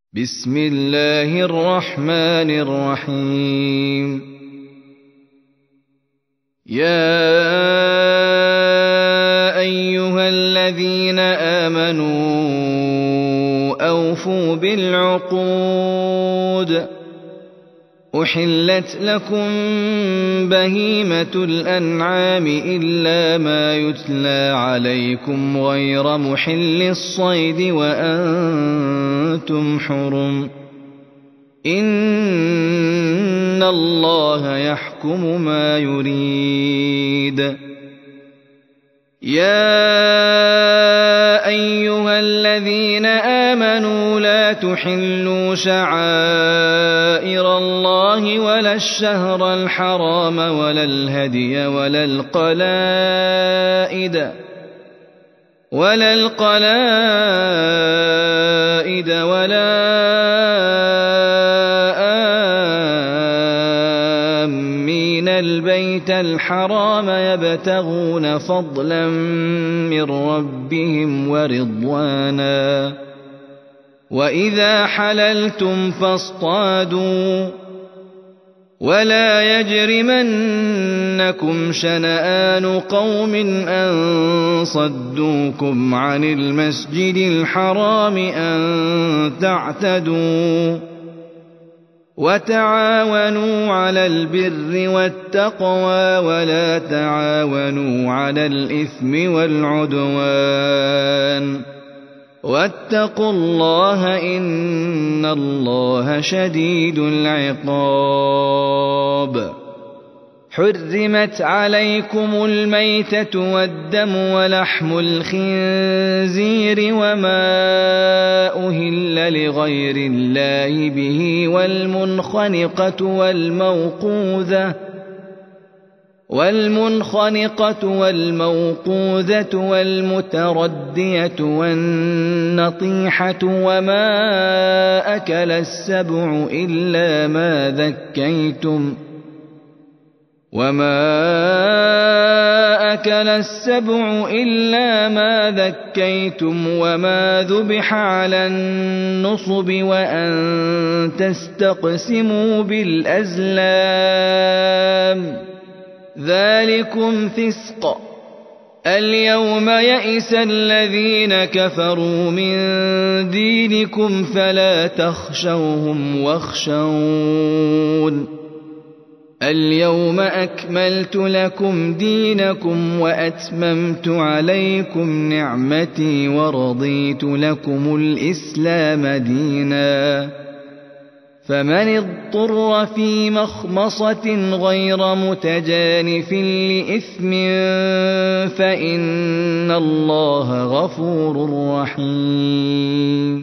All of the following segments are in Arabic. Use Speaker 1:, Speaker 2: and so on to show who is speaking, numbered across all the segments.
Speaker 1: بسم الله الرحمن الرحيم. يا أيها الذين آمنوا أوفوا بالعقود. أحلت لكم بهيمة الأنعام إلا ما يتلى عليكم غير محل الصيد وأنتم حرم. إن الله يحكم ما يريد. يا أيها الذين آمنوا لا تحلوا شعائر الله ولا الشهر الحرام ولا الهدي ولا القلائد ولا آمين البيت الحرام يبتغون فضلا من ربهم ورضوانا. وإذا حللتم فاصطادوا ولا يجرمنكم شنآن قوم أن صدوكم عن المسجد الحرام أن تعتدوا. وتعاونوا على البر والتقوى ولا تعاونوا على الإثم والعدوان. واتقوا الله إن الله شديد العقاب. حرمت عليكم الميتة والدم ولحم الخنزير وما أهل لغير الله به والمنخنقة والموقوذة والمتردية والنطيحة وما أكل السبع إلا ما ذكيتم وما ذبح على النصب وأن تستقسموا بالأزلام ذلكم فسق. اليوم يئس الذين كفروا من دينكم فلا تخشوهم واخشون. اليوم أكملت لكم دينكم وأتممت عليكم نعمتي ورضيت لكم الإسلام دينا. فمن اضطر في مخمصة غير متجانف لإثم فإن الله غفور رحيم.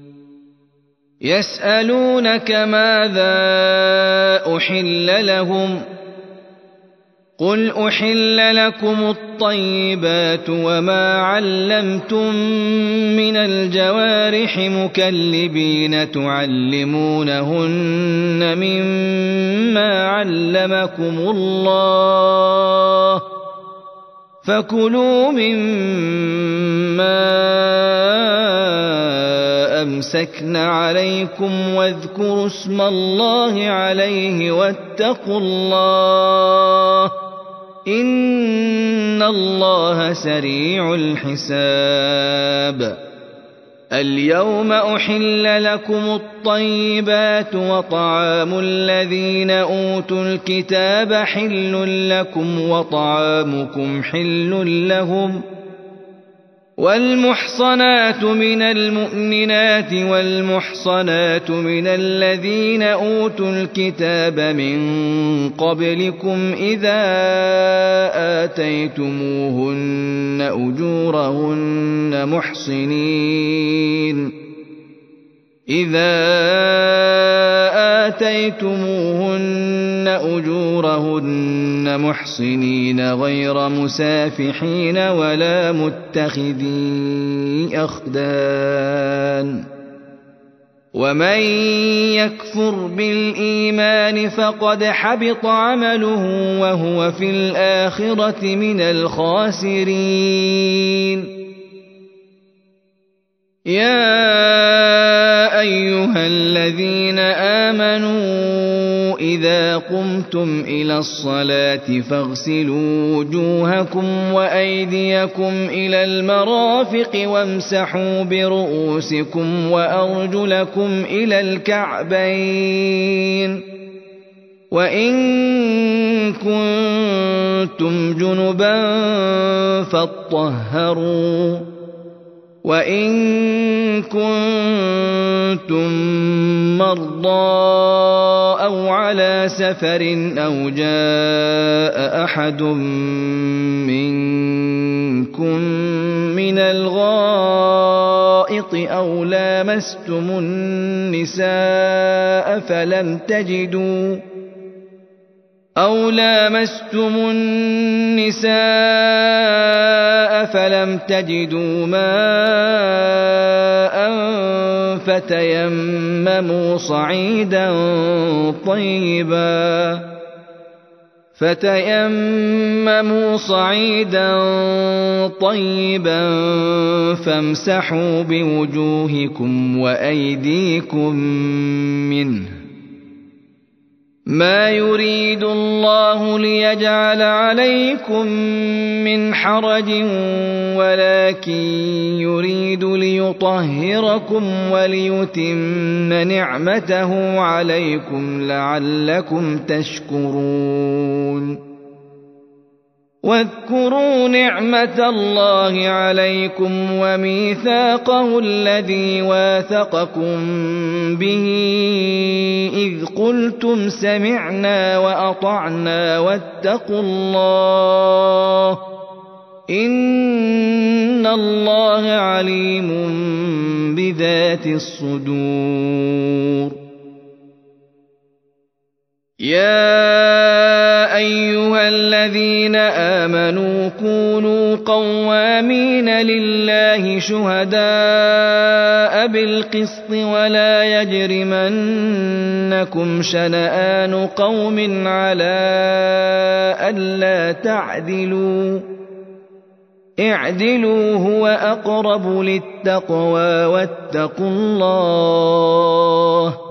Speaker 1: يسألونك ماذا أحل لهم قل أحل لكم الطيبات وما علمتم من الجوارح مكلبين تعلمونهن مما علمكم الله فكلوا مما أمسكن عليكم واذكروا اسم الله عليه واتقوا الله إن الله سريع الحساب. اليوم أحل لكم الطيبات وطعام الذين أوتوا الكتاب حل لكم وطعامكم حل لهم. والمحصنات من المؤمنات والمحصنات من الذين أوتوا الكتاب من قبلكم إذا آتيتموهن أجورهن محصنين غير مسافحين ولا متخذي أخدان. ومن يكفر بالإيمان فقد حبط عمله وهو في الآخرة من الخاسرين. يا أيها الذين آمنوا إذا قمتم إلى الصلاة فاغسلوا وجوهكم وأيديكم إلى المرافق وامسحوا برؤوسكم وأرجلكم إلى الكعبين وإن كنتم جنبا فاطهروا وإن كنتم مرضى أو على سفر أو جاء أحد منكم من الغائط أو لامستم النساء فلم تجدوا ماء فتيمموا صعيدا طيبا فامسحوا بوجوهكم وأيديكم منه ما يريد الله ليجعل عليكم من حرج ولكن يريد ليطهركم وليتم نعمته عليكم لعلكم تشكرون واذكروا نعمة الله عليكم وميثاقه الذي واثقكم به إذ قلتم سمعنا وأطعنا واتقوا الله إن الله عليم بذات الصدور يا أيها الذين آمنوا كونوا قوامين لله شهداء بالقسط ولا يجرمنكم شنآن قوم على ألا تعدلوا اعدلوا هو أقرب للتقوى واتقوا الله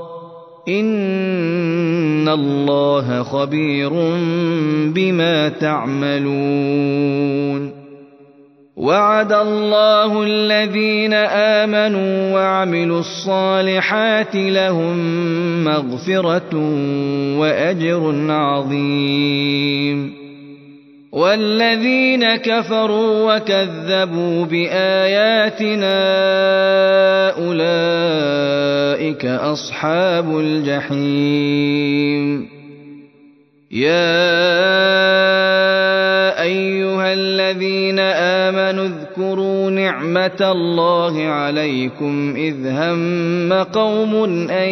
Speaker 1: إن الله خبير بما تعملون وعد الله الذين آمنوا وعملوا الصالحات لهم مغفرة وأجر عظيم والذين كفروا وكذبوا بآياتنا أولئك أصحاب الجحيم يا أيها الذين آمنوا اذكروا نعمة الله عليكم إذ هم قوم أن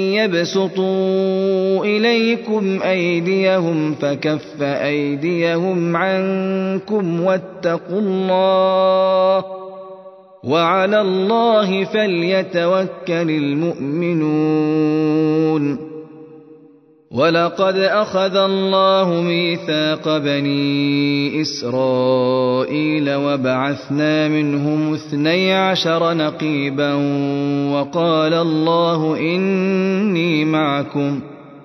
Speaker 1: يبسطوا إليكم أيديهم فكف أيديهم عنكم واتقوا الله وعلى الله فليتوكل المؤمنون ولقد أخذ الله ميثاق بني إسرائيل وبعثنا منهم 12 نقيبا وقال الله إني معكم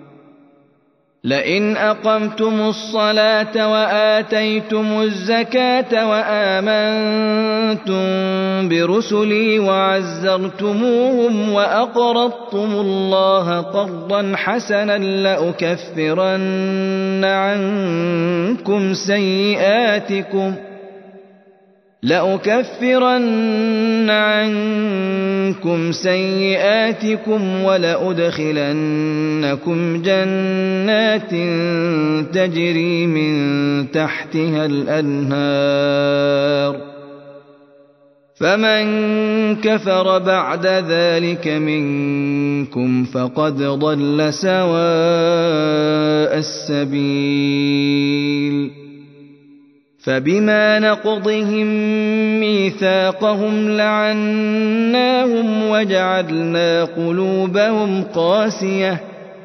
Speaker 1: لئن أقمتم الصلاة وآتيتم الزكاة وآمنتم برسلي وعزرتموهم وأقرضتم الله قرضا حسنا لأكفرن عنكم سيئاتكم ولأدخلنكم جنات تجري من تحتها الأنهار فمن كفر بعد ذلك منكم فقد ضل سواء السبيل فبما نقضهم ميثاقهم لعناهم وجعلنا قلوبهم قاسية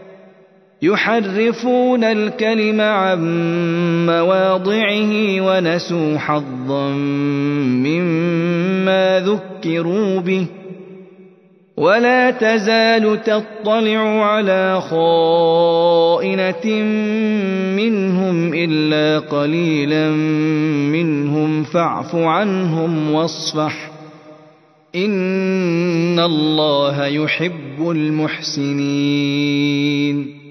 Speaker 1: يحرفون الكلم عن مواضعه ونسوا حظا مما ذكروا به ولا تزال تطلع على خائنة منهم إلا قليلا منهم فاعف عنهم واصفح إن الله يحب المحسنين.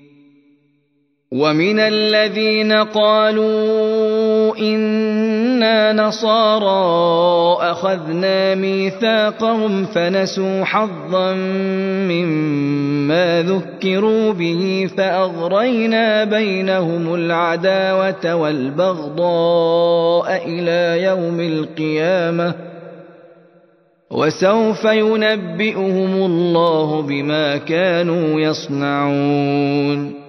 Speaker 1: ومن الذين قالوا إنا نصارى أخذنا ميثاقهم فنسوا حظا مما ذكروا به فأغرينا بينهم العداوة والبغضاء إلى يوم القيامة وسوف ينبئهم الله بما كانوا يصنعون.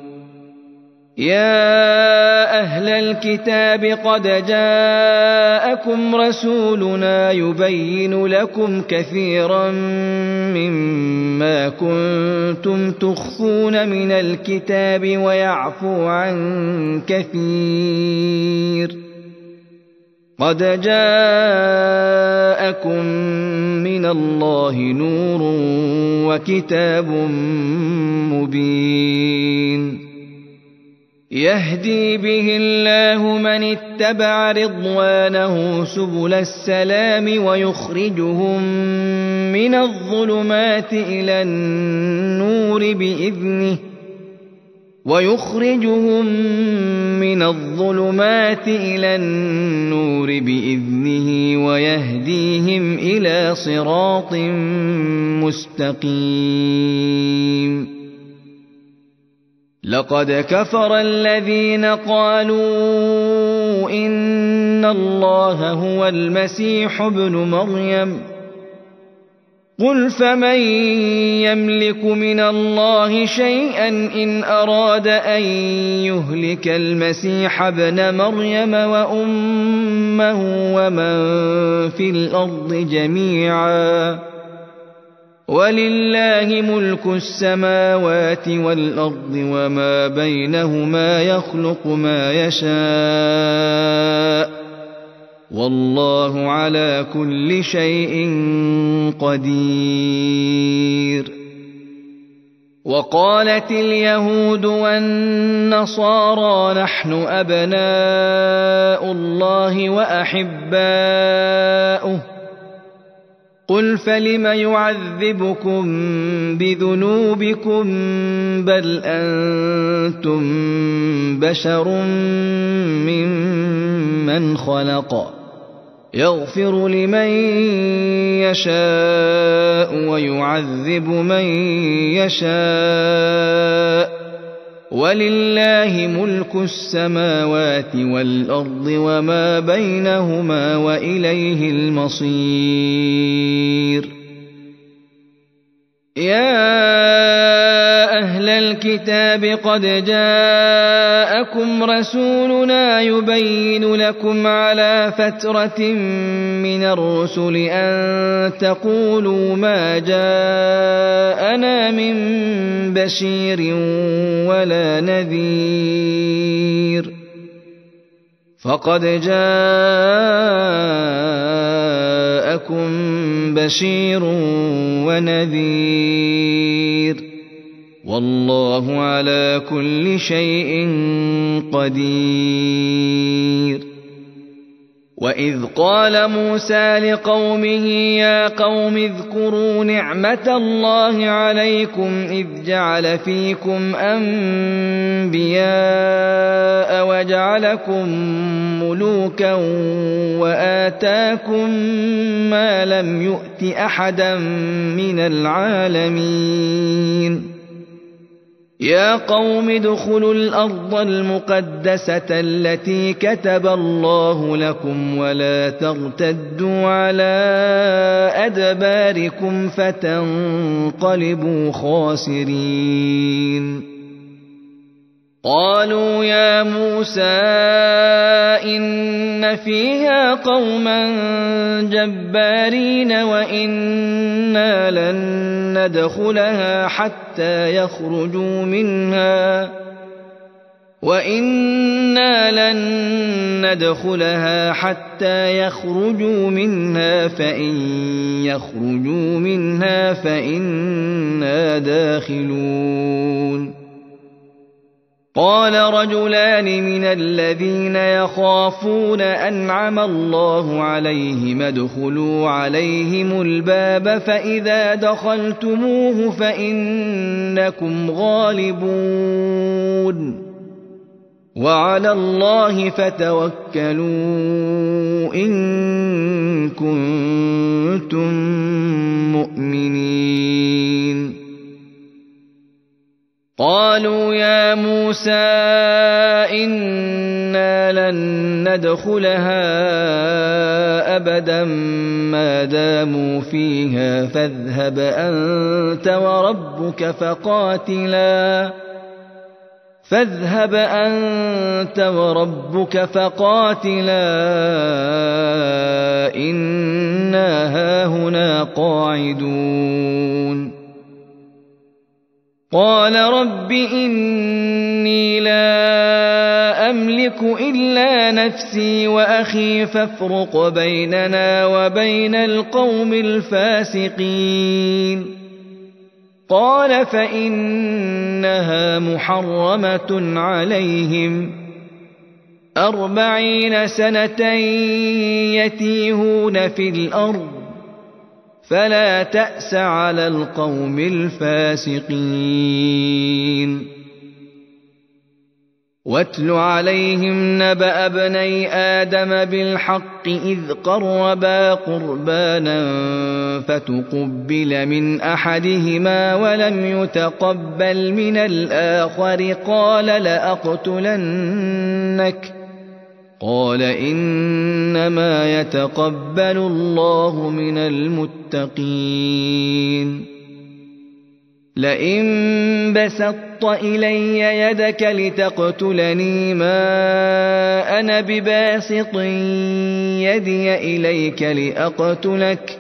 Speaker 1: يا أهل الكتاب قد جاءكم رسولنا يبين لكم كثيرا مما كنتم تخفون من الكتاب ويعفو عن كثير. قد جاءكم من الله نور وكتاب مبين يهدي به الله من اتبع رضوانه سبل السلام ويخرجهم من الظلمات إلى النور بإذنه ويهديهم إلى صراط مستقيم. لقد كفر الذين قالوا إن الله هو المسيح ابن مريم قل فمن يملك من الله شيئا إن أراد أن يهلك المسيح ابن مريم وأمه ومن في الأرض جميعا ولله ملك السماوات والأرض وما بينهما يخلق ما يشاء والله على كل شيء قدير. وقالت اليهود والنصارى نحن أبناء الله وأحباؤه قل فلم يعذبكم بذنوبكم بل أنتم بشر ممن خلق يغفر لمن يشاء ويعذب من يشاء ولله ملك السماوات والأرض وما بينهما وإليه المصير. يا أهل الكتاب قد جاءكم رسولنا يبين لكم على فترة من الرسل أن تقولوا ما جاءنا من بشير ولا نذير فقد جاءكم بشير ونذير والله على كل شيء قدير. وإذ قال موسى لقومه يا قوم اذكروا نعمة الله عليكم إذ جعل فيكم أنبياء وجعلكم ملوكا وآتاكم ما لم يؤت أحدا من العالمين. يا قوم ادخلوا الأرض المقدسة التي كتب الله لكم ولا ترتدوا على أدباركم فتنقلبوا خاسرين. قالوا يا موسى إن فيها قوما جبارين وإنا لن ندخلها حتى يخرجوا منها وإنا لن ندخلها حتى يخرجوا منها فإن يخرجوا منها فإنا داخلون قال رجلان من الذين يخافون أنعم الله عليهم ادخلوا عليهم الباب فإذا دخلتموه فإنكم غالبون وعلى الله فتوكلوا إن كنتم مؤمنين قالوا يا موسى إنا لن ندخلها أبدا ما داموا فيها فاذهب أنت وربك فقاتلا إنا هاهنا قاعدون قال رب إني لا أملك إلا نفسي وأخي فافرق بيننا وبين القوم الفاسقين قال فإنها محرمة عليهم 40 سنة يتيهون في الأرض فلا تأس على القوم الفاسقين واتل عليهم نبأ ابني آدم بالحق إذ قربا قربانا فتقبل من أحدهما ولم يتقبل من الآخر قال لأقتلنك قال إنما يتقبل الله من المتقين لئن بسطت إلي يدك لتقتلني ما أنا بباسط يدي إليك لأقتلك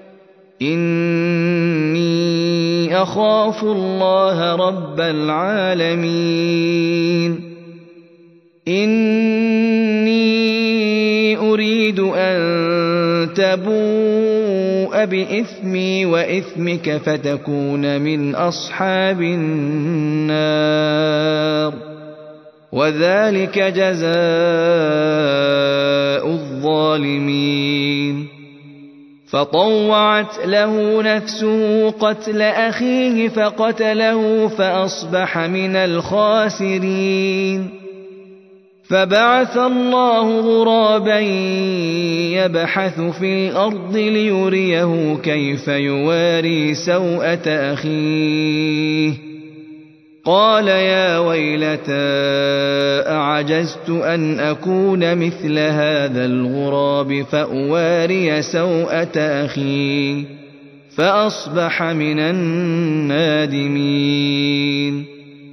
Speaker 1: إني أخاف الله رب العالمين إني أريد أن تبوء بإثمي وإثمك فتكون من أصحاب النار وذلك جزاء الظالمين فطوعت له نفسه قتل أخيه فقتله فأصبح من الخاسرين فبعث الله غرابا يبحث في الأرض ليريه كيف يواري سوءة أخيه قال يا ويلتى أعجزت أن أكون مثل هذا الغراب فأواري سوءة أخي فأصبح من النادمين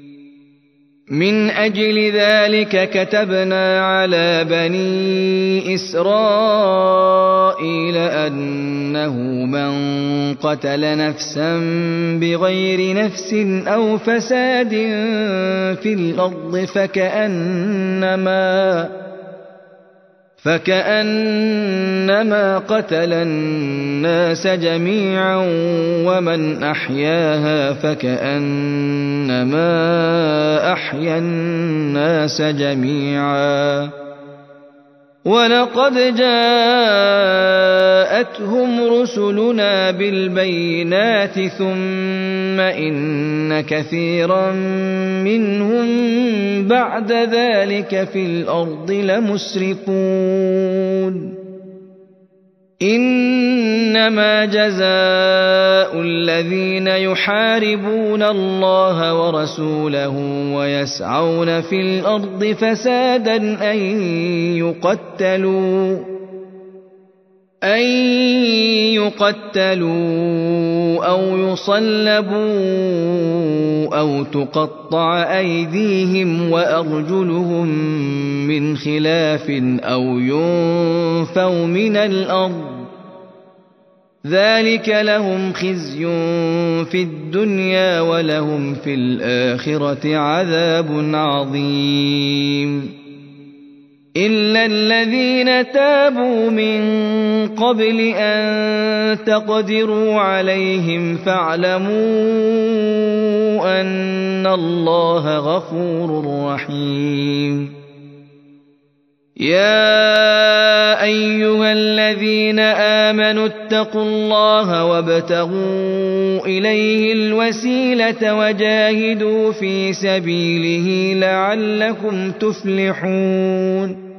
Speaker 1: من أجل ذلك كتبنا على بني إسرائيل أنه من قتل نفسا بغير نفس أو فساد في الأرض فكأنما قتل الناس جميعا ومن أحياها فكأنما أحيا الناس جميعا ولقد جاءتهم رسلنا بالبينات ثم إن كثيرا منهم بعد ذلك في الأرض لمسرفون إنما جزاء الذين يحاربون الله ورسوله ويسعون في الأرض فسادا أن يقتلوا أو يصلبوا أو تقطع أيديهم وأرجلهم من خلاف أو ينفوا من الأرض ذلك لهم خزي في الدنيا ولهم في الآخرة عذاب عظيم إلا الذين تابوا من قبل أن تقدروا عليهم فاعلموا أن الله غفور رحيم يا أيها الذين آمنوا اتقوا الله وابتغوا إليه الوسيلة وجاهدوا في سبيله لعلكم تفلحون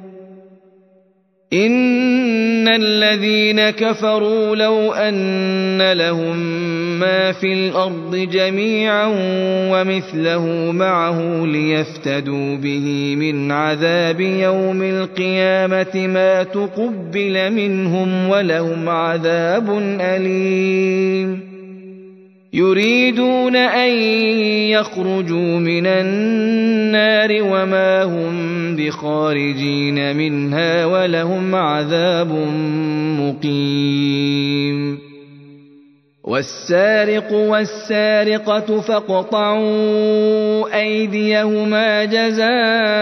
Speaker 1: إن الذين كفروا لو أن لهم ما في الأرض جميعا ومثله معه ليفتدوا به من عذاب يوم القيامة ما تقبل منهم ولهم عذاب أليم يريدون أن يخرجوا من النار وما هم بخارجين منها ولهم عذاب مقيم والسارق والسارقة فاقطعوا أيديهما جزاء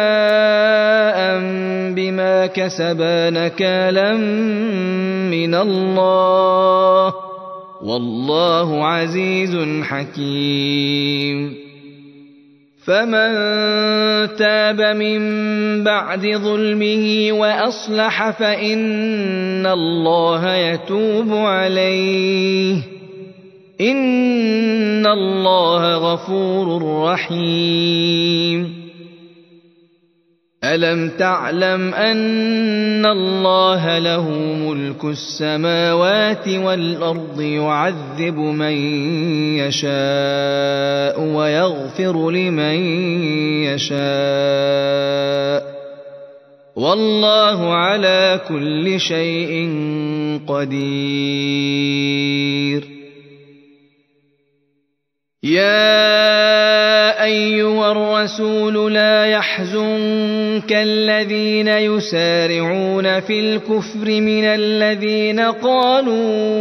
Speaker 1: بما كسبا نكالا من الله والله عزيز حكيم فمن تاب من بعد ظلمه وأصلح فإن الله يتوب عليه إن الله غفور رحيم ألم تعلم أن الله له ملك السماوات والأرض يعذب من يشاء ويغفر لمن يشاء والله على كل شيء قدير يا أيها الرسول لا يحزنك الذين يسارعون في الكفر من الذين قالوا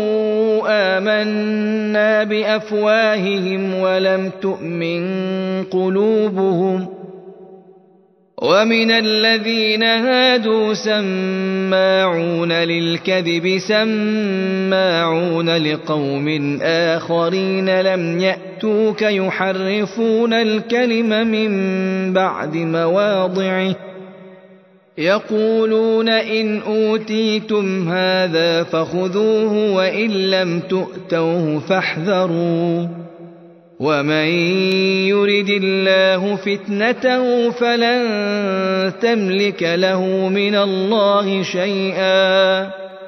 Speaker 1: آمنا بأفواههم ولم تؤمن قلوبهم ومن الذين هادوا سماعون للكذب سماعون لقوم آخرين لم يأتوك يحرفون الكلم من بعد مواضعه يقولون إن أوتيتم هذا فخذوه وإن لم تؤتوه فاحذروا ومن يرد الله فتنته فلن تملك له من الله شيئا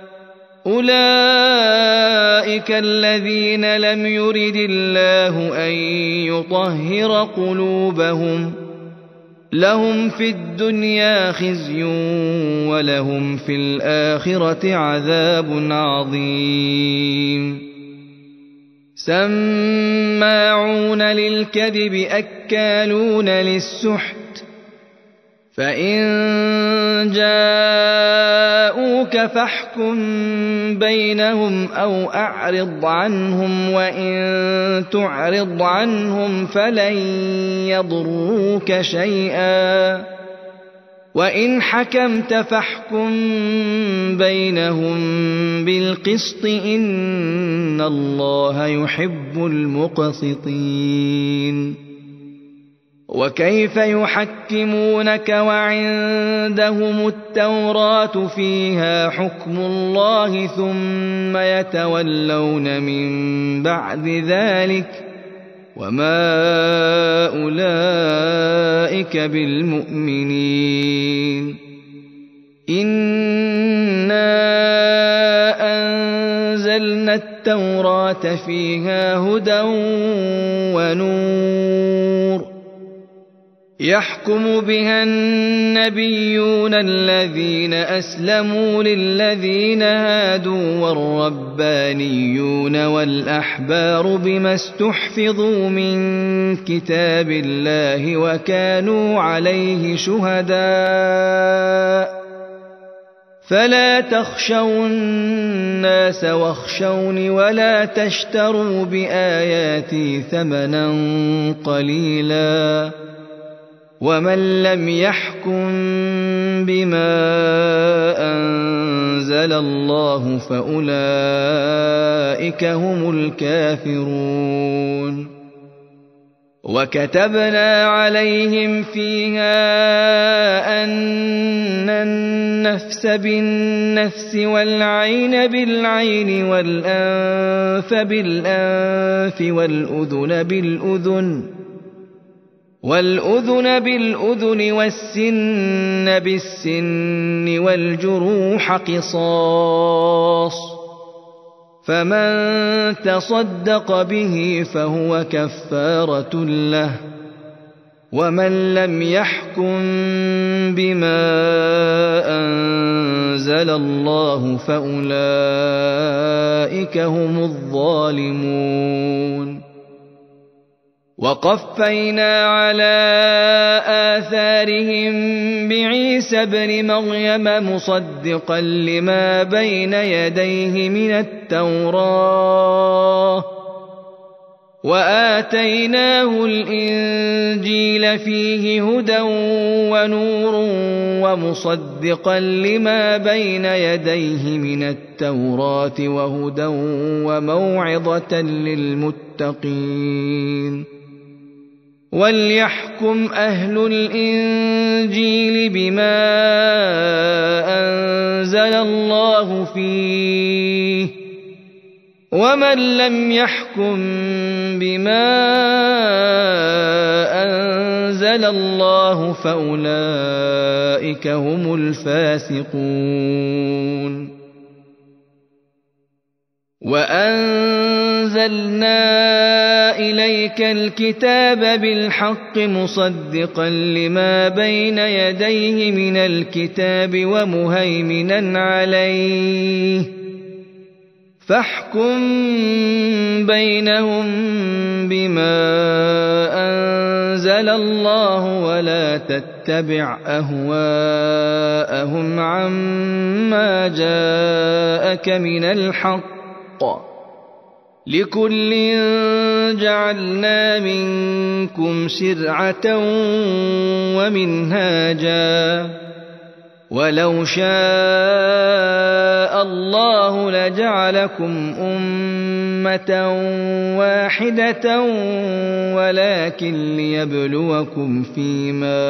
Speaker 1: أولئك الذين لم يرد الله أن يطهر قلوبهم لهم في الدنيا خزي ولهم في الآخرة عذاب عظيم سماعون للكذب أكالون للسحت فإن جاءوك فاحكم بينهم أو أعرض عنهم وإن تعرض عنهم فلن يضروك شيئا وإن حكمت فاحكم بينهم بالقسط إن الله يحب المقسطين وكيف يحكمونك وعندهم التوراة فيها حكم الله ثم يتولون من بعد ذلك وما أولئك بالمؤمنين إنا أنزلنا التوراة فيها هدى ونور يحكم بها النبيون الذين أسلموا للذين هادوا والربانيون والأحبار بما استحفظوا من كتاب الله وكانوا عليه شهداء فلا تخشوا الناس واخشوني ولا تشتروا بآياتي ثمنا قليلا ومن لم يحكم بما أنزل الله فأولئك هم الكافرون وكتبنا عليهم فيها أن النفس بالنفس والعين بالعين والأنف بالأنف والأذن بالأذن والسن بالسن والجروح قصاص فمن تصدق به فهو كفارة له ومن لم يحكم بما أنزل الله فأولئك هم الظالمون وقفينا على آثارهم بعيسى ابن مريم مصدقا لما بين يديه من التوراة وآتيناه الإنجيل فيه هدى ونور ومصدقا لما بين يديه من التوراة وهدى وموعظة للمتقين وليحكم أهل الإنجيل بما أنزل الله فيه ومن لم يحكم بما أنزل الله فأولئك هم الفاسقون وأنزلنا إليك الكتاب بالحق مصدقا لما بين يديه من الكتاب ومهيمنا عليه فاحكم بينهم بما أنزل الله ولا تتبع أهواءهم عما جاءك من الحق لكل جعلنا منكم شرعة ومنهاجا ولو شاء الله لجعلكم أمة واحدة ولكن ليبلوكم فيما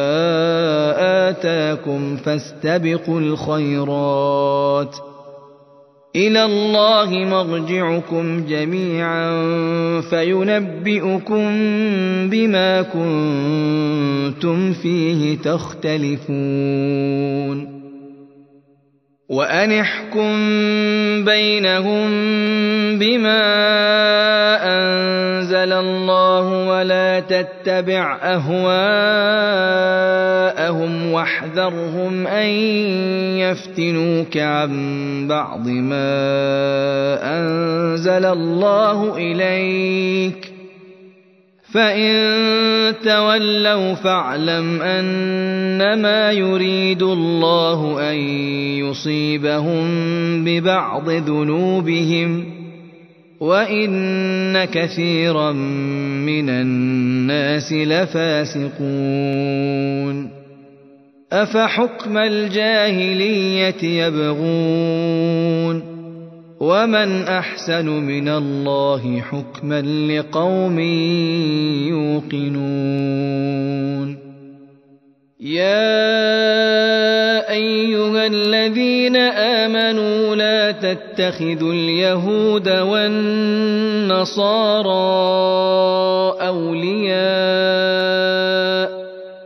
Speaker 1: آتاكم فاستبقوا الخيرات إلى الله مرجعكم جميعا فينبئكم بما كنتم فيه تختلفون وأن احكم بينهم بما أنزل الله ولا تتبع أهواءهم واحذرهم أن يفتنوك عن بعض ما أنزل الله إليك فإن تولوا فاعلم أنما يريد الله أن يصيبهم ببعض ذنوبهم وإن كثيرا من الناس لفاسقون أفحكم الجاهلية يبغون ومن أحسن من الله حكما لقوم يوقنون يا أيها الذين آمنوا لا تتخذوا اليهود والنصارى أولياء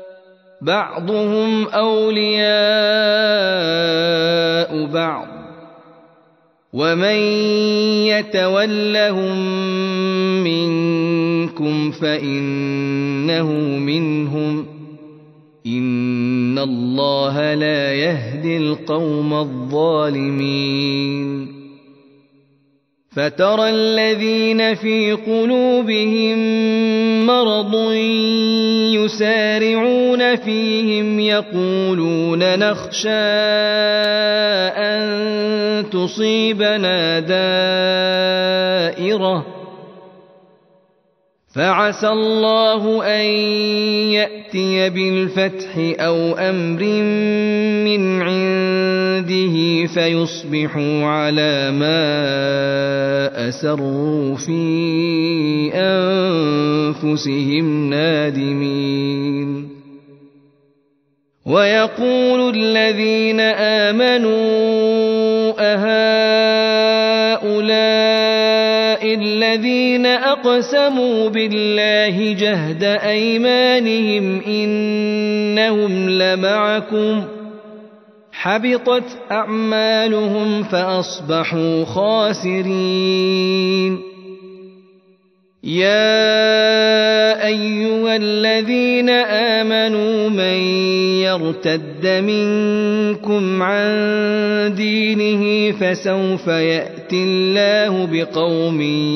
Speaker 1: بعضهم أولياء بعض ومن يتولهم منكم فإنه منهم إن الله لا يهدي القوم الظالمين فترى الذين في قلوبهم مرض يسارعون فيهم يقولون نخشى أن تصيبنا دائرة فعسى الله أن يأتي بالفتح أو أمر من عنده فيصبحوا على ما أسروا في أنفسهم نادمين ويقول الذين آمنوا أهؤلاء الذين أقسموا بالله جهد أيمانهم إنهم لمعكم حبطت أعمالهم فأصبحوا خاسرين يا أيها الذين آمنوا من يرتد منكم عن دينه فسوف يأتي الله بقوم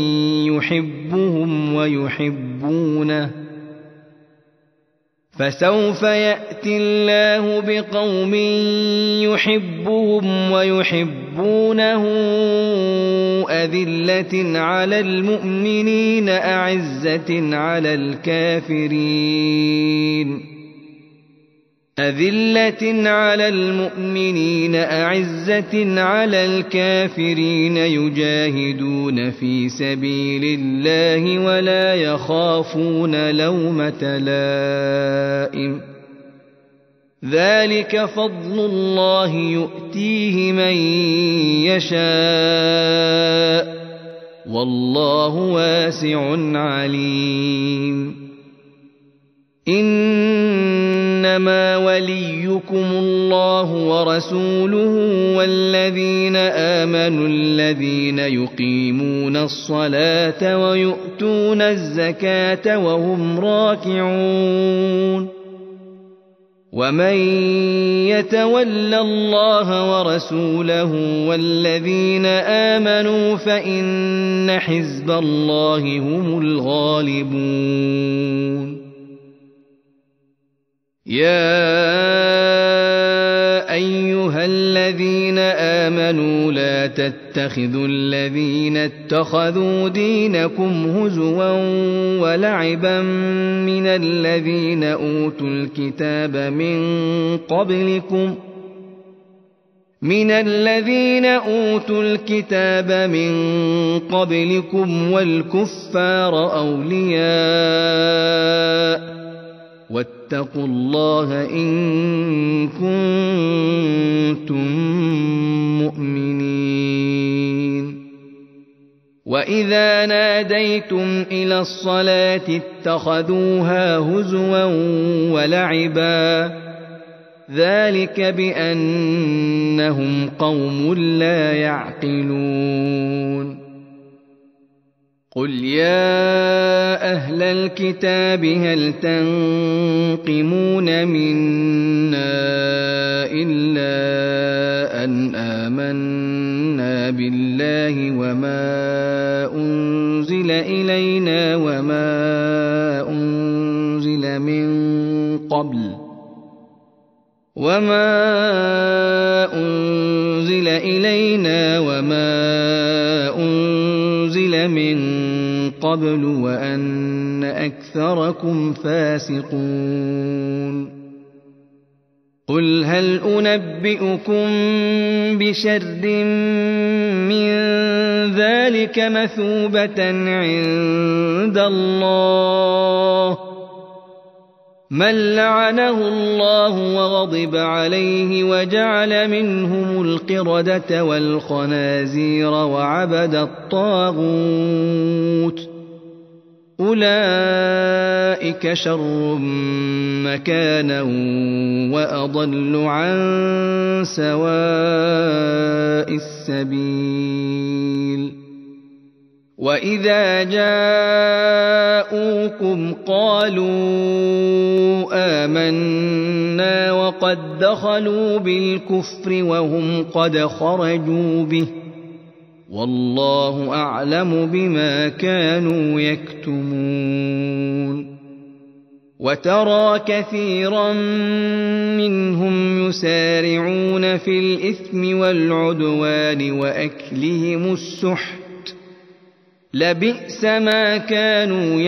Speaker 1: يحبهم ويحبونه أذلة على المؤمنين أعزة على الكافرين يجاهدون في سبيل الله ولا يخافون لومة لائم ذلك فضل الله يؤتيه من يشاء والله واسع عليم إنما وليكم الله ورسوله والذين آمنوا الذين يقيمون الصلاة ويؤتون الزكاة وهم راكعون ومن يتول الله ورسوله والذين آمنوا فإن حزب الله هم الغالبون يا أيها الذين آمنوا لا تتخذوا الذين اتخذوا دينكم هزوا ولعبا من الذين أوتوا الكتاب من قبلكم والكفار أولياء واتقوا الله إن كنتم مؤمنين وإذا ناديتم إلى الصلاة اتخذوها هزوا ولعبا ذلك بأنهم قوم لا يعقلون قل يا أهل الكتاب هل تنقمون منا إلا أن آمنا بالله وما أنزل إلينا وما أنزل من قبل وأن أكثركم فاسقون قل هل أنبئكم بشر من ذلك مثوبة عند الله من لعنه الله وغضب عليه وجعل منهم القردة والخنازير وعبد الطاغوت أولئك شر مكانا وأضل عن سواء السبيل وإذا جاءوكم قالوا آمنا وقد دخلوا بالكفر وهم قد خرجوا به والله أعلم بما كانوا يكتمون وترى كثيرا منهم يسارعون في الإثم والعدوان وأكلهم السحت لبئس ما كانوا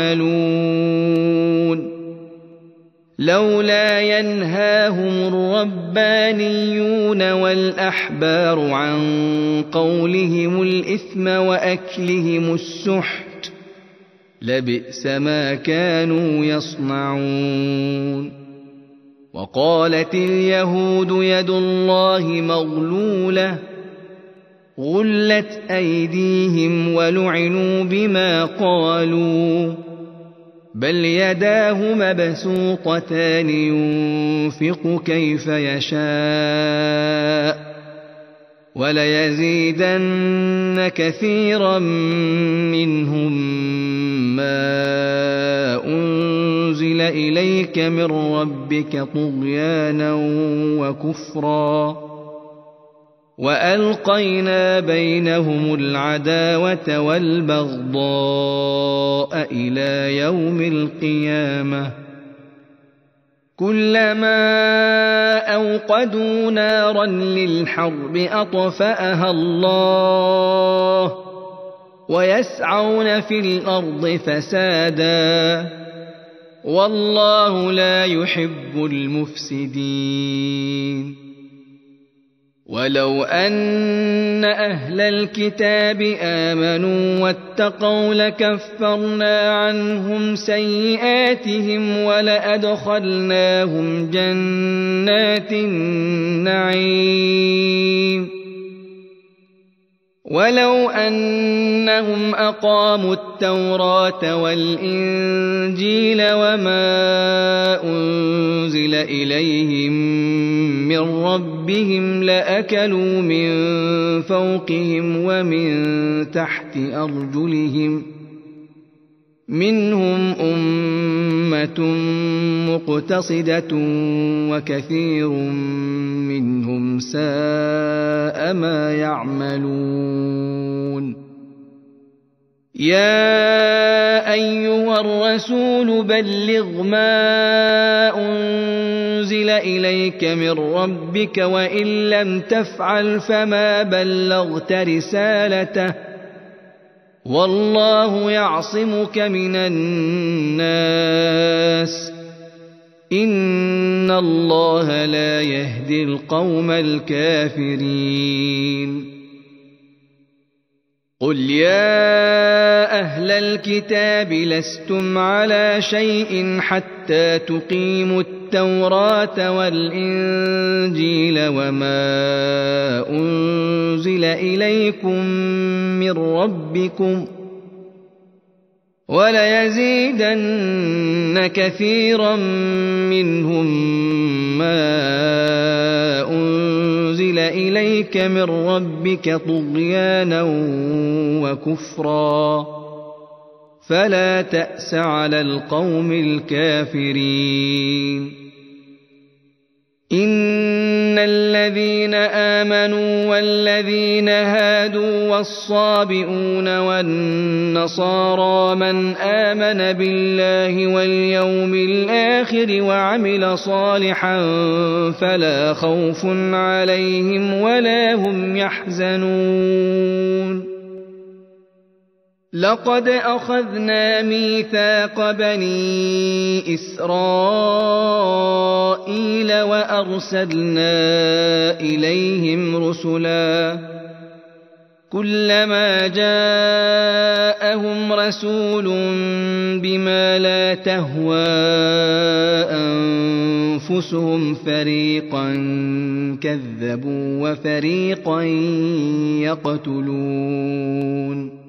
Speaker 1: يعملون لولا ينهاهم الربانيون والأحبار عن قولهم الإثم وأكلهم السحت لبئس ما كانوا يصنعون وقالت اليهود يد الله مغلولة غلت أيديهم ولعنوا بما قالوا بل يداه مبسوطتان ينفق كيف يشاء وليزيدن كثيرا منهم ما أنزل إليك من ربك طغيانا وكفرا وألقينا بينهم العداوة والبغضاء إلى يوم القيامة كلما أوقدوا نارا للحرب أطفأها الله ويسعون في الأرض فسادا والله لا يحب المفسدين ولو أن أهل الكتاب آمنوا واتقوا لكفرنا عنهم سيئاتهم ولأدخلناهم جنات النعيم ولو أنهم أقاموا التوراة والإنجيل وما أنزل إليهم من ربهم لأكلوا من فوقهم ومن تحت أرجلهم منهم أمة مقتصدة وكثير منهم ساء ما يعملون يا أيها الرسول بلغ ما أنزل إليك من ربك وإن لم تفعل فما بلغت رسالته والله يعصمك من الناس إن الله لا يهدي القوم الكافرين قل يا أهل الكتاب لستم على شيء حتى تقيموا التوراة والإنجيل وما أنزل إليكم من ربكم وليزيدن كثيرا منهم ما أنزل إليك من ربك طغيانا وكفرا فلا تأس على القوم الكافرين إن الذين آمنوا والذين هادوا والصابئون والنصارى من آمن بالله واليوم الآخر وعمل صالحا فلا خوف عليهم ولا هم يحزنون لقد أخذنا ميثاق بني إسرائيل وأرسلنا إليهم رسلا كلما جاءهم رسول بما لا تهوى أنفسهم فريقا كذبوا وفريقا يقتلون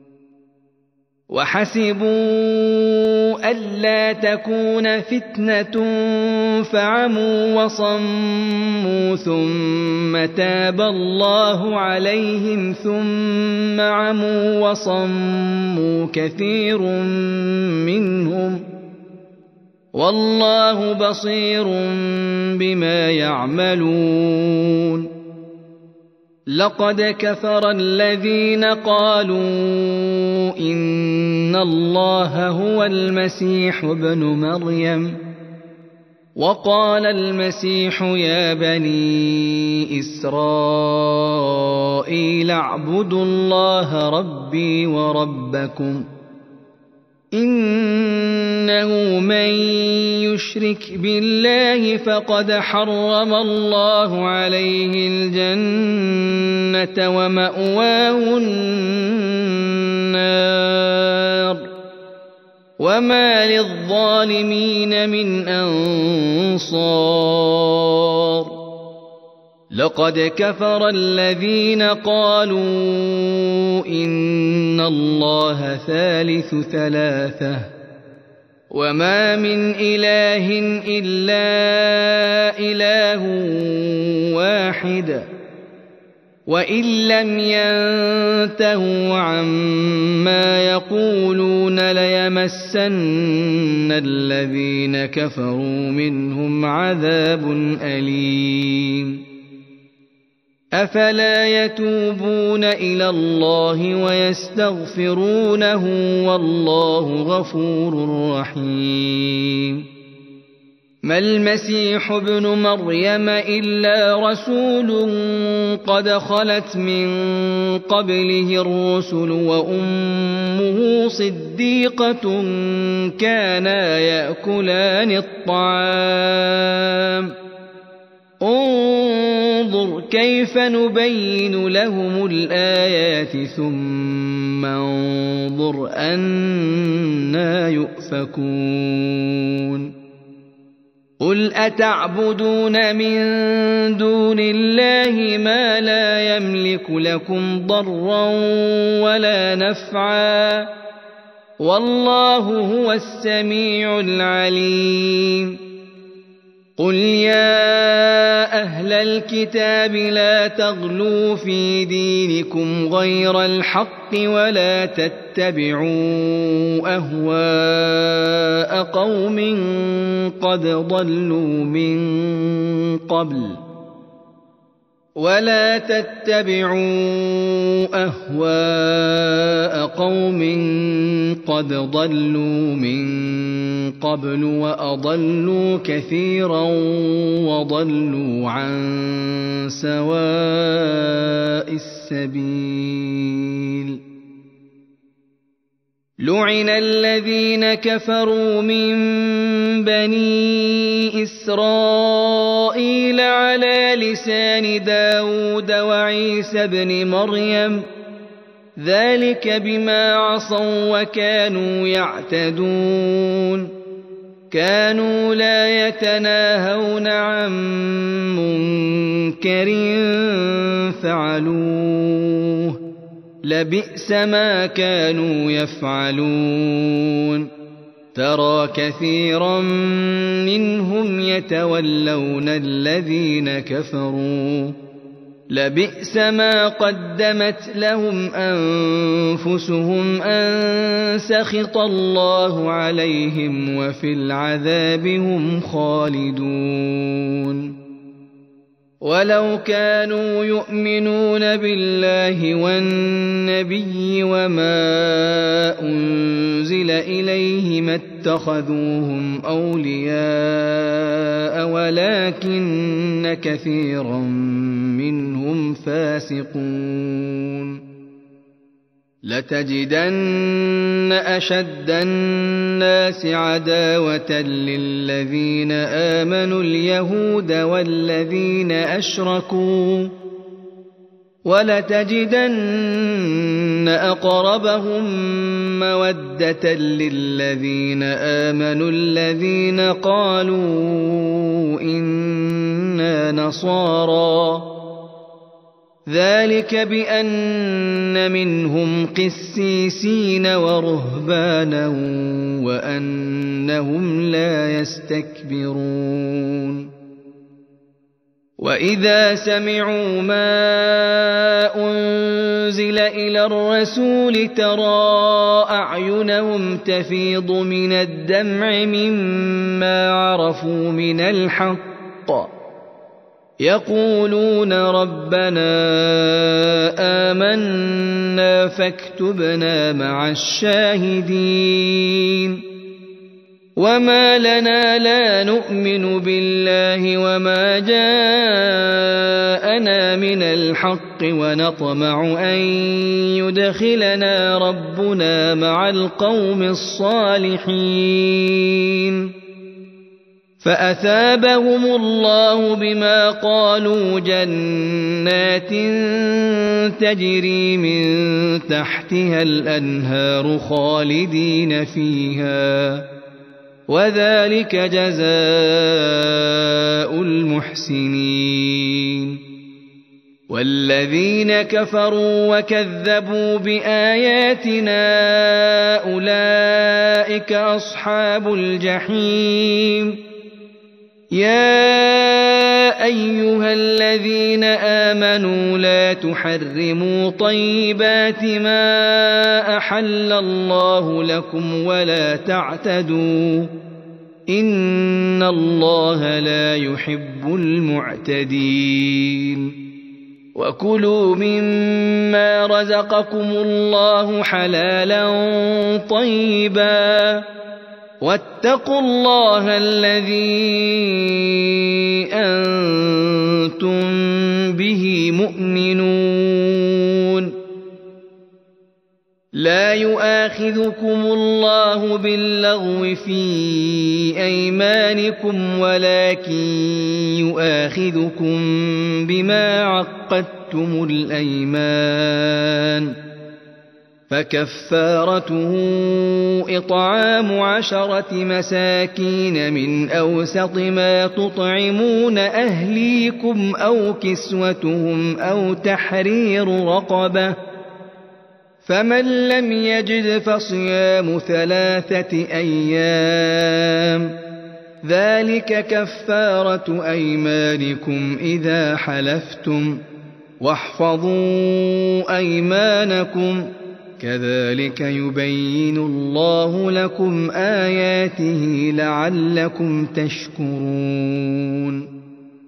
Speaker 1: وحسبوا ألا تكون فتنة فعموا وصموا ثم تاب الله عليهم ثم عموا وصموا كثير منهم والله بصير بما يعملون لقد كفر الذين قالوا إن الله هو المسيح ابن مريم وقال المسيح يا بني إسرائيل اعبدوا الله ربي وربكم إنه من يشرك بالله فقد حرم الله عليه الجنة ومأواه النار وما للظالمين من أنصار لقد كفر الذين قالوا إن الله ثالث ثلاثة وما من إله إلا إله واحد وإن لم ينتهوا عما يقولون ليمسن الذين كفروا منهم عذاب أليم أفلا يتوبون إلى الله ويستغفرونه والله غفور رحيم ما المسيح ابن مريم إلا رسول قد خلت من قبله الرسل وأمه صديقة كانا يأكلان الطعام انظر كيف نبين لهم الآيات ثم انظر أنى يؤفكون قل أتعبدون من دون الله ما لا يملك لكم ضرا ولا نفعا والله هو السميع العليم قل يا أهل الكتاب لا تغلوا في دينكم غير الحق ولا تتبعوا أهواء قوم قد ضلوا من قبل وأضلوا كثيرا وضلوا عن سواء السبيل لعن الذين كفروا من بني إسرائيل على لسان داود وعيسى بن مريم ذلك بما عصوا وكانوا يعتدون كانوا لا يتناهون عن منكر فعلوه لبئس ما كانوا يفعلون ترى كثيرا منهم يتولون الذين كفروا لبئس ما قدمت لهم أنفسهم أن سخط الله عليهم وفي العذاب هم خالدون ولو كانوا يؤمنون بالله والنبي وما أنزل إليه ما اتخذوهم أولياء ولكن كثيرا منهم فاسقون لتجدن أشد الناس عداوة للذين آمنوا اليهود والذين أشركوا ولتجدن أقربهم مودة للذين آمنوا الذين قالوا إنا نصارى ذلك بأن منهم قسيسين ورهبانا وأنهم لا يستكبرون وإذا سمعوا ما أنزل إلى الرسول ترى أعينهم تفيض من الدمع مما عرفوا من الحق يقولون ربنا آمنا فاكتبنا مع الشاهدين وما لنا لا نؤمن بالله وما جاءنا من الحق ونطمع أن يدخلنا ربنا مع القوم الصالحين فأثابهم الله بما قالوا جنات تجري من تحتها الأنهار خالدين فيها وذلك جزاء المحسنين والذين كفروا وكذبوا بآياتنا أولئك أصحاب الجحيم يا أيها الذين آمنوا لا تحرموا طيبات ما أحل الله لكم ولا تعتدوا إن الله لا يحب المعتدين وكلوا مما رزقكم الله حلالا طيبا واتقوا الله الذي أنتم به مؤمنون لا يؤاخذكم الله باللغو في أيمانكم ولكن يؤاخذكم بما عقدتم الأيمان فكفارته إطعام 10 مساكين من أوسط ما تطعمون أهليكم أو كسوتهم أو تحرير رقبة فمن لم يجد فصيام 3 أيام ذلك كفارة أيمانكم إذا حلفتم واحفظوا أيمانكم كذلك يبين الله لكم آياته لعلكم تشكرون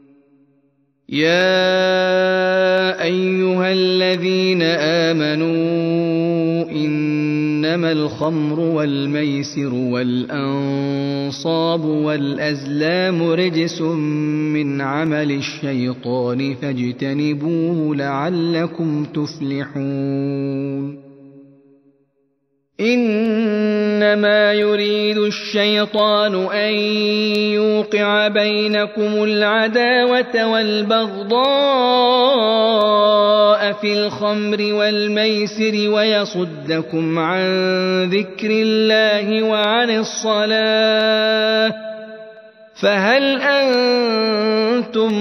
Speaker 1: يا أيها الذين آمنوا إنما الخمر والميسر والأنصاب والأزلام رجس من عمل الشيطان فاجتنبوه لعلكم تفلحون إنما يريد الشيطان أن يوقع بينكم العداوة والبغضاء في الخمر والميسر ويصدكم عن ذكر الله وعن الصلاة فهل أنتم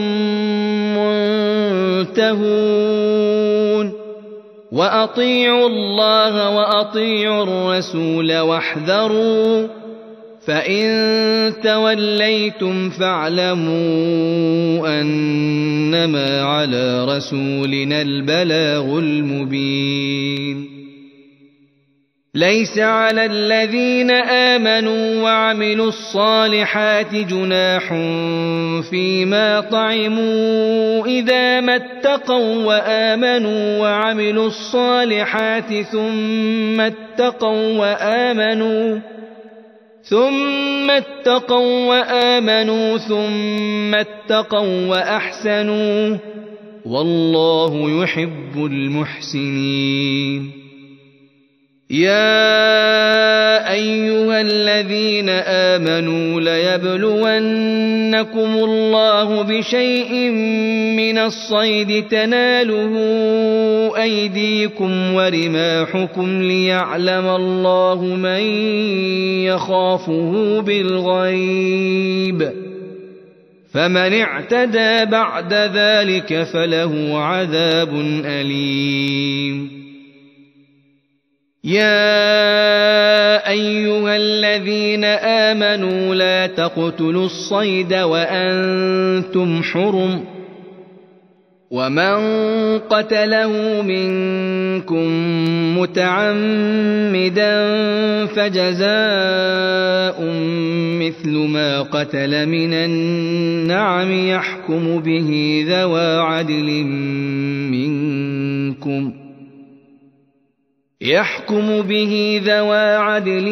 Speaker 1: منتهون وأطيعوا الله وأطيعوا الرسول واحذروا فإن توليتم فاعلموا أنما على رسولنا البلاغ المبين ليس على الذين آمنوا وعملوا الصالحات جناح فيما طعموا إذا ما اتقوا وآمنوا وعملوا الصالحات ثم اتقوا وآمنوا ثم اتقوا وأحسنوا والله يحب المحسنين يا أيها الذين آمنوا ليبلونكم الله بشيء من الصيد تناله أيديكم ورماحكم ليعلم الله من يخافه بالغيب فمن اعتدى بعد ذلك فله عذاب أليم يا أيها الذين آمنوا لا تقتلوا الصيد وأنتم حرم ومن قتله منكم متعمدا فجزاء مثل ما قتل من النعم يحكم به ذوى عدل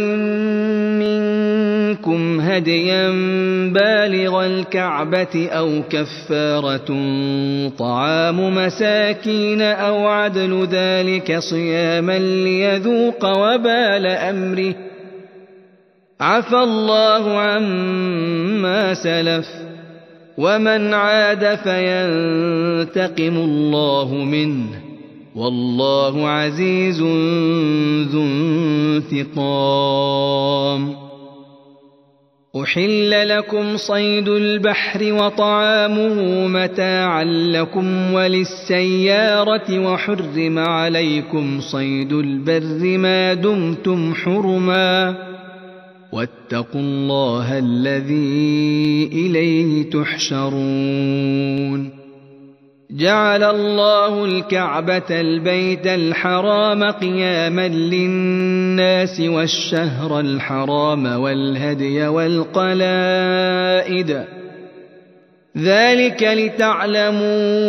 Speaker 1: منكم هديا بالغ الكعبة أو كفارة طعام مساكين أو عدل ذلك صياما ليذوق وبال أمره عفى الله عما سلف ومن عاد فينتقم الله منه والله عزيز ذو انتقام. أحل لكم صيد البحر وطعامه متاعا لكم وللسيارة وحرم عليكم صيد البر ما دمتم حرما واتقوا الله الذي إليه تحشرون. جعل الله الكعبة البيت الحرام قياما للناس والشهر الحرام والهدي والقلائد ذلك لتعلموا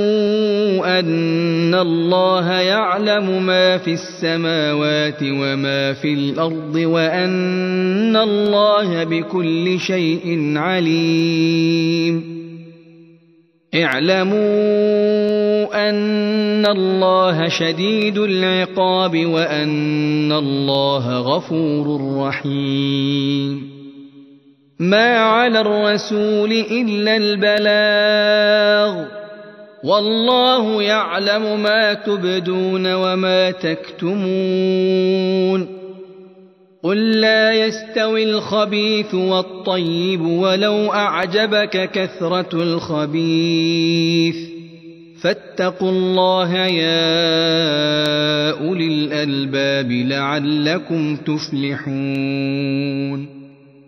Speaker 1: أن الله يعلم ما في السماوات وما في الأرض وأن الله بكل شيء عليم. اعلموا أن الله شديد العقاب وأن الله غفور رحيم. ما على الرسول إلا البلاغ والله يعلم ما تبدون وما تكتمون. قل لا يستوي الخبيث والطيب ولو أعجبك كثرة الخبيث فاتقوا الله يا أولي الألباب لعلكم تفلحون.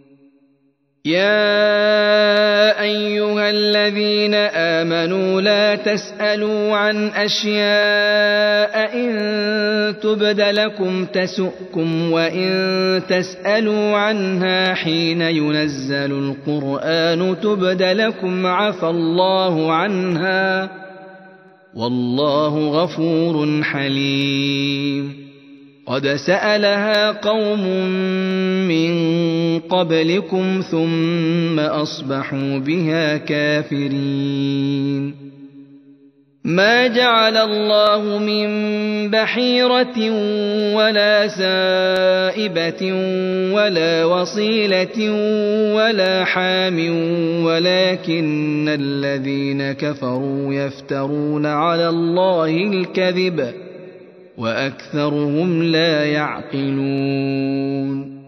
Speaker 1: يا أيها الذين آمنوا لا تسألوا عن أشياء إن تبد لكم تسؤكم وإن تسألوا عنها حين ينزل القرآن تبد لكم عفى الله عنها والله غفور حليم. قد سألها قوم من قبلكم ثم أصبحوا بها كافرين. ما جعل الله من بحيرة ولا سائبة ولا وصيلة ولا حام ولكن الذين كفروا يفترون على الله الكذب وأكثرهم لا يعقلون.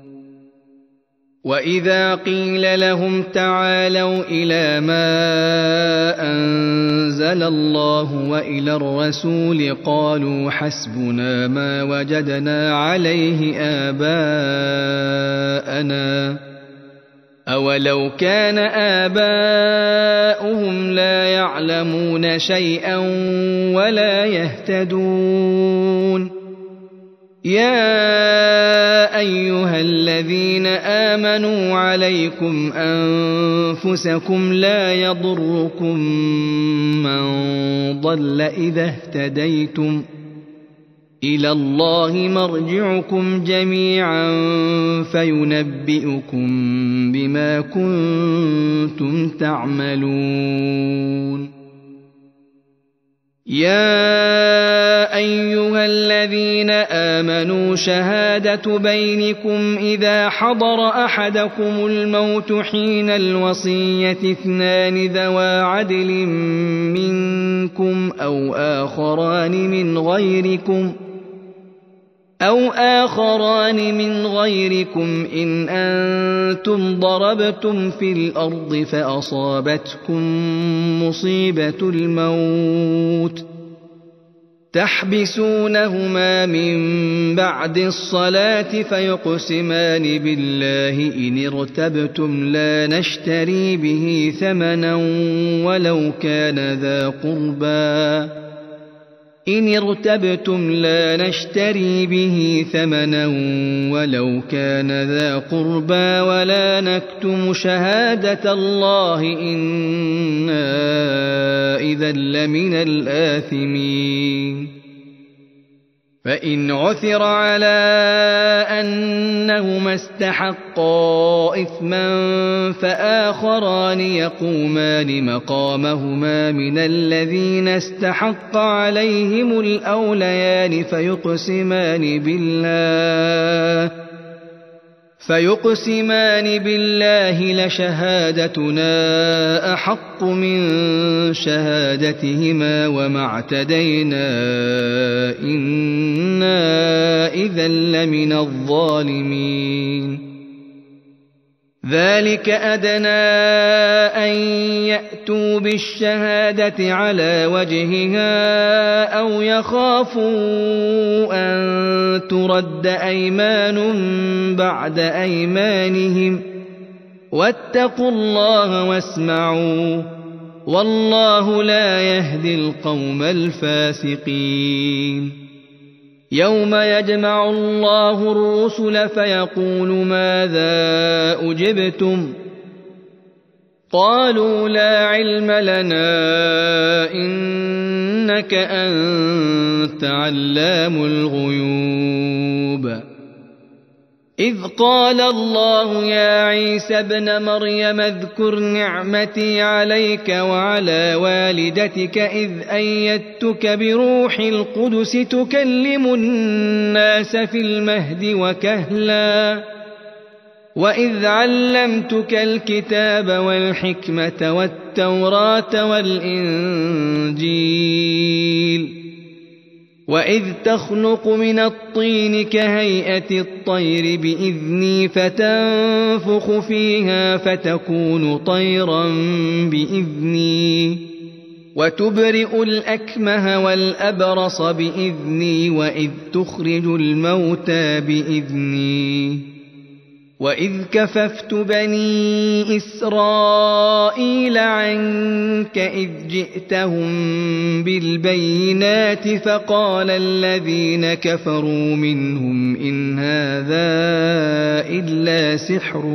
Speaker 1: وإذا قيل لهم تعالوا إلى ما أنزل الله وإلى الرسول قالوا حسبنا ما وجدنا عليه آباءنا أولو كان آباؤهم لا يعلمون شيئا ولا يهتدون. يا أيها الذين آمنوا عليكم أنفسكم لا يضركم من ضل إذا اهتديتم إلى الله مرجعكم جميعا فينبئكم بما كنتم تعملون. يا أيها الذين آمنوا شهادة بينكم إذا حضر أحدكم الموت حين الوصية اثنان ذوى عدل منكم أو آخران من غيركم إن أنتم ضربتم في الأرض فأصابتكم مصيبة الموت تحبسونهما من بعد الصلاة فيقسمان بالله إن ارتبتم لا نشتري به ثمنا ولو كان ذا قربى إن ارتبتم لا نشتري به ثمنا ولو كان ذا قربى ولا نكتم شهادة الله إنا إذا لمن الآثمين فإن عثر على أنهما استحقا إثما فآخران يقومان مقامهما من الذين استحق عليهم الأوليان فيقسمان بالله لشهادتنا أحق من شهادتهما وما اعتدينا إنا إذا لمن الظالمين ذلك أدنى أن يأتوا بالشهادة على وجهها أو يخافوا أن ترد أيمان بعد أيمانهم واتقوا الله واسمعوا والله لا يهدي القوم الفاسقين يوم يجمع الله الرسل فيقول ماذا أجبتم قالوا لا علم لنا إنك أنت علام الغيوب إذ قال الله يا عيسى ابن مريم اذكر نعمتي عليك وعلى والدتك إذ أيدتك بروح القدس تكلم الناس في المهد وكهلا وإذ علمتك الكتاب والحكمة والتوراة والإنجيل وإذ تخلق من الطين كهيئة الطير بإذني فتنفخ فيها فتكون طيرا بإذني وتبرئ الأكمه والأبرص بإذني وإذ تخرج الموتى بإذني وإذ كففت بني إسرائيل عنك إذ جئتهم بالبينات فقال الذين كفروا منهم إن هذا إلا سحر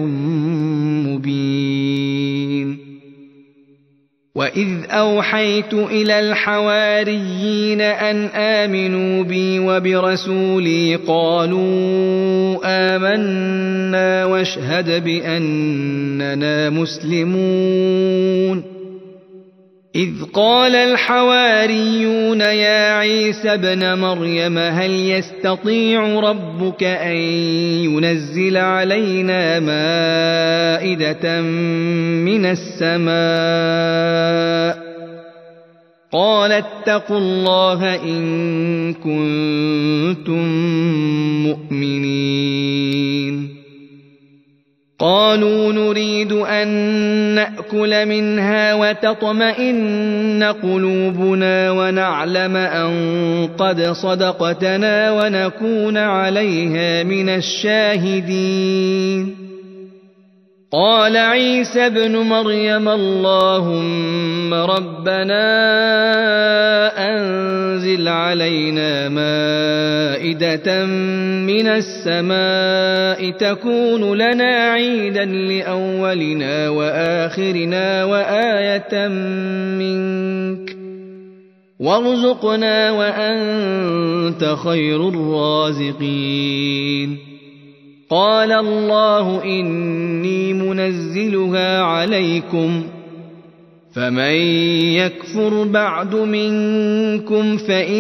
Speaker 1: مبين وإذ أوحيت إلى الحواريين أن آمنوا بي وبرسولي قالوا آمنا واشهد بأننا مسلمون إذ قال الحواريون يا عيسى ابن مريم هل يستطيع ربك أن ينزل علينا مائدة من السماء قال اتقوا الله إن كنتم مؤمنين قالوا نريد أن نأكل منها وتطمئن قلوبنا ونعلم أن قد صدقتنا ونكون عليها من الشاهدين قال عيسى ابن مريم اللهم ربنا أنزل علينا مائدة من السماء تكون لنا عيدا لأولنا وآخرنا وآية منك وارزقنا وأنت خير الرازقين قال الله إني منزلها عليكم فمن يكفر بعد منكم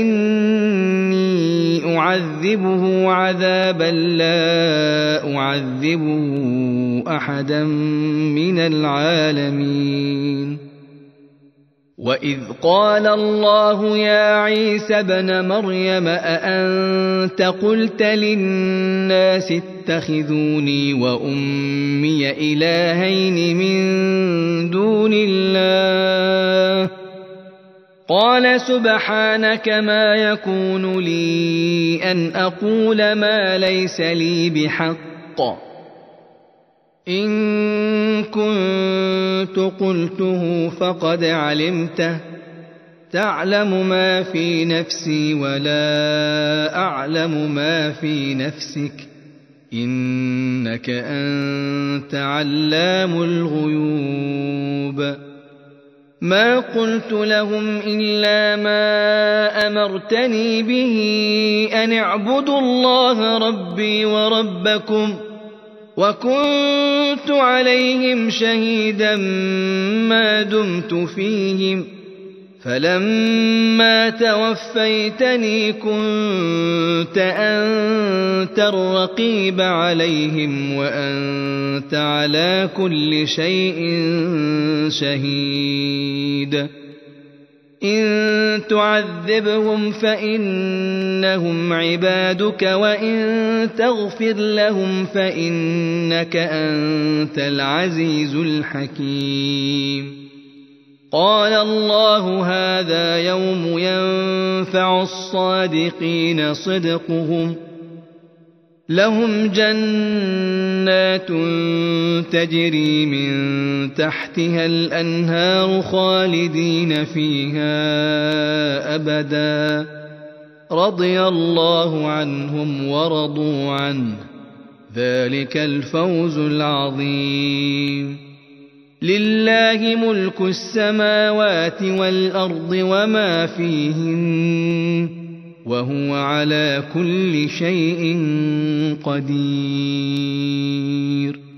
Speaker 1: فإني أعذبه عذابا لا أعذبه أحدا من العالمين وإذ قال الله يا عيسى ابن مريم أأنت قلت للناس اتخذوني وأمي إلهين من دون الله قال سبحانك ما يكون لي أن أقول ما ليس لي بحق إن كنت قلته فقد علمته تعلم ما في نفسي ولا أعلم ما في نفسك إنك أنت علام الغيوب ما قلت لهم إلا ما أمرتني به أن اعبدوا الله ربي وربكم وكنت عليهم شهيدا ما دمت فيهم فلما توفيتني كنت أنت الرقيب عليهم وأنت على كل شيء شهيد إن تعذبهم فإنهم عبادك وإن تغفر لهم فإنك أنت العزيز الحكيم قال الله هذا يوم ينفع الصادقين صدقهم لهم جنات تجري من تحتها الأنهار خالدين فيها أبدا رضي الله عنهم ورضوا عنه ذلك الفوز العظيم لله ملك السماوات والأرض وما فيهن وهو على كل شيء قدير